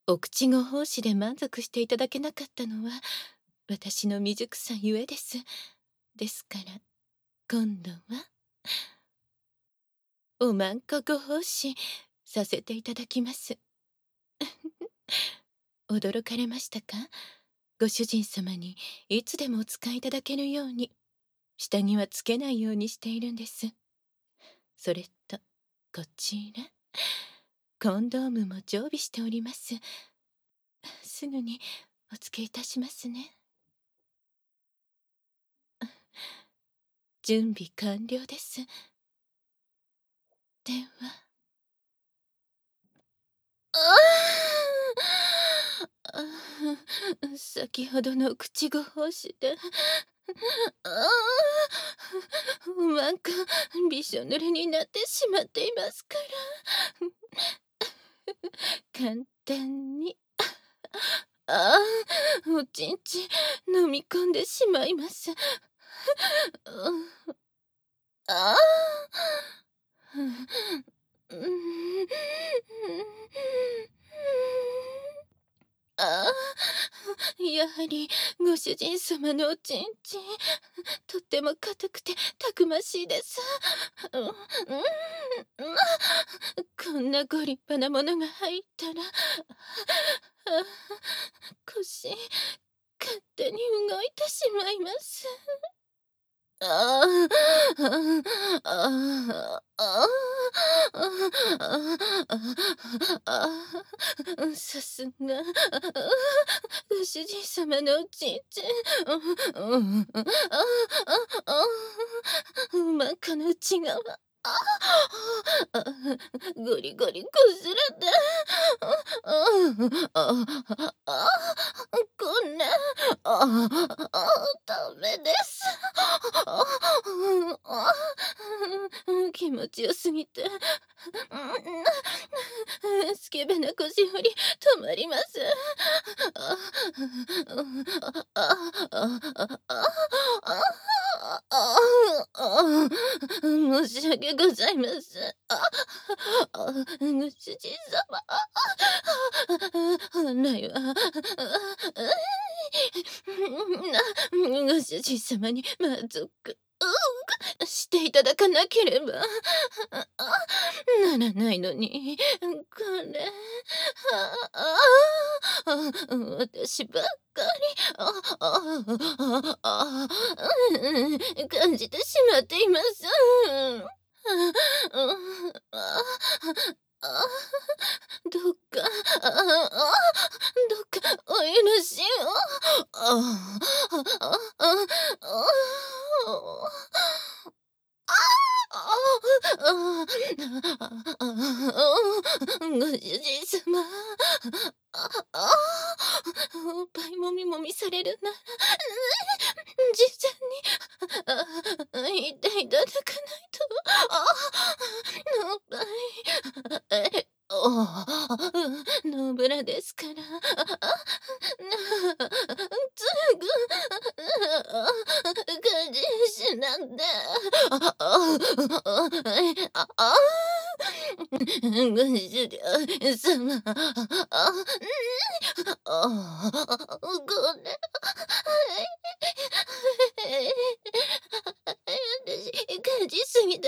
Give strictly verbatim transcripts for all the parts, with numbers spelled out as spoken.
お口ご奉仕で満足していただけなかったのは私の未熟さゆえです。ですから今度はおまんこご奉仕させていただきます。驚かれましたか？ご主人様にいつでもお使いいただけるように下着はつけないようにしているんです。それとこちらコンドームも常備しております。すぐにお付けいたしますね。準備完了です。では。ああ、先ほどの口ご奉仕でああ、おまんこびしょ濡れになってしまっていますから簡単にああ、おちんちん飲み込んでしまいます。ああ、ああ、やはりご主人様のおちんちんとっても硬くてたくましいです。うん、うん、こんなご立派なものが入ったら腰勝手に動いてしまいます。ああ、ああ、ああ、さすがご主人様のおちんちん。おまんこの内側ゴリゴリこすれてこんなダメです。気持ちよすぎてスケベな腰振り止まります。申し訳ございません。ご主人様本来はご主人様に満足していただかなければならないのに、これ私ばっかり感じてしまっています。どうかどうかお許しを。ご主人様おっぱいもみもみされるなら実際に言っていただかないとおっぱいノーブラですからすぐ感じしなんでご主人様ごめん私感じすぎて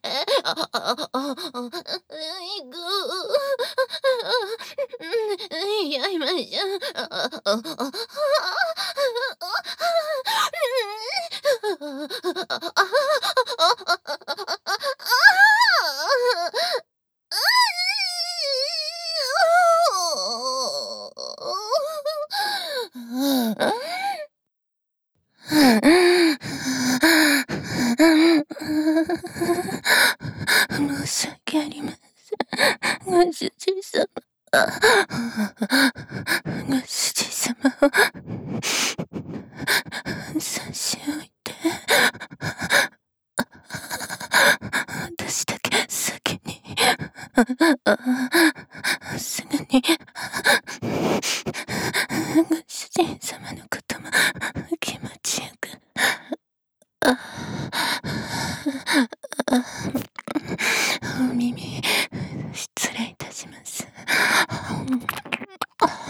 やりましょう。申し訳ありません。ご主人様。ご主人様を差し置いて私だけ先にすぐにご主人様のことも気持ちよくお耳失礼いたします。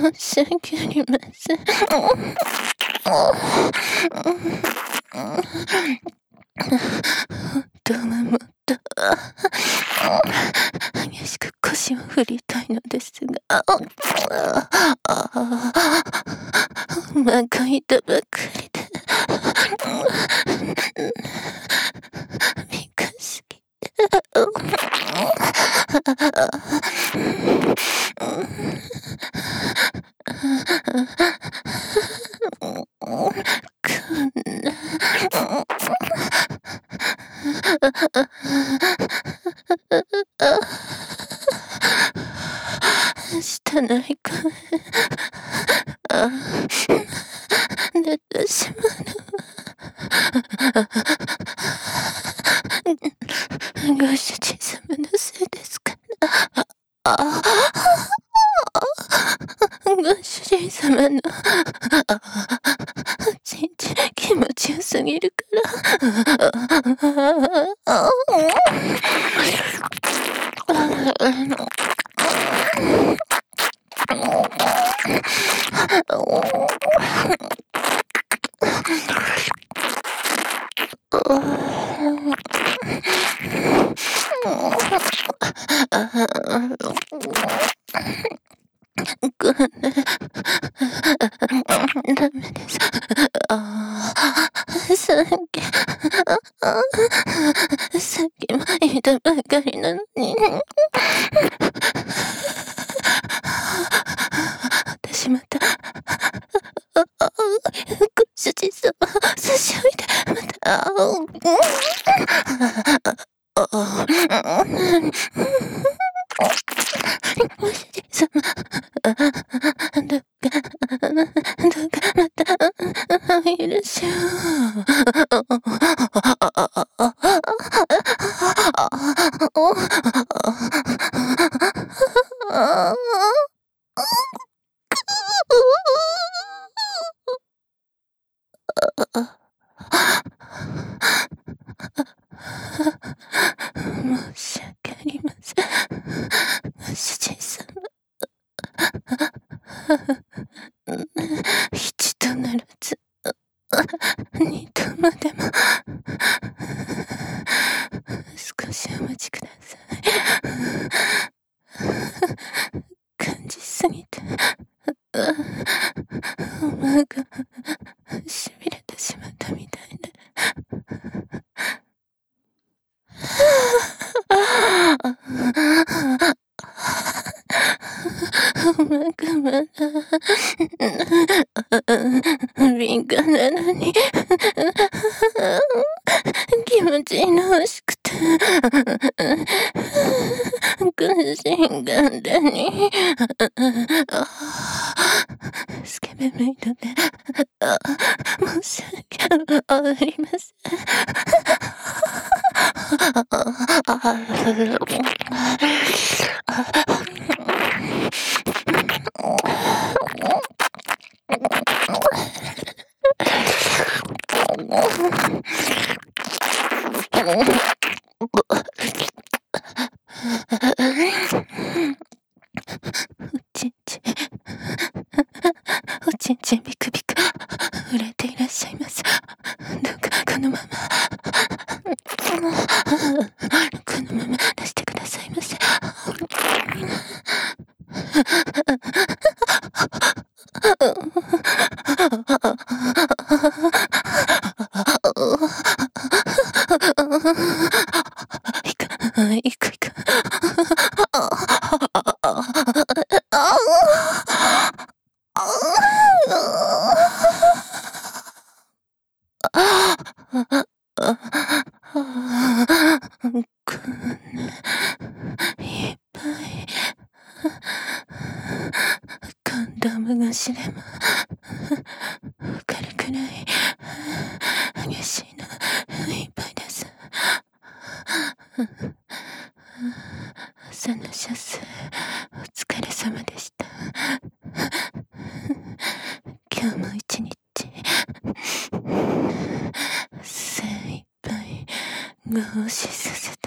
申し訳ありません。本当はもっと激しく腰を振りたいのですが、お腹痛ばかりで短すぎてしたないかあ寝てしまうご主人様のせいですかあご主人様のおちんちん気持ちよすぎるからごめんダメです。ああ、さっき、さっきも言ったばかりなのに。私また、ご主人様、差し置いて、また、ご主人様、どうか、どうかまた、許し申し訳ありません。ご主人様。一度ならず、二度までも、少しお待ちください。感じすぎて、思うが、しびれてしまったみたいで。お腹まだ敏感なのに気持ちいいの欲しくて苦しい体にスケベメイドで申し訳ありません。おちんちん、おちんちんビクビク売れていらっしゃいます。どうかこのままこのまま出してくださいませ。いくいく。こんないっぱいコンドーム越しでもわかるくらい激しいのいっぱいです。朝のシャツお疲れ様でした。今日も一日精一杯ご奉仕させて